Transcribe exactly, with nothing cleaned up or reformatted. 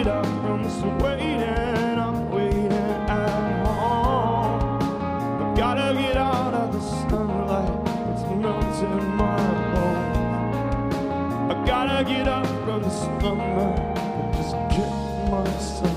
get up from this waiting. I'm waiting at home. I gotta get out of the sunlight, it's melting my bones. I gotta get up from the slumber and just get myself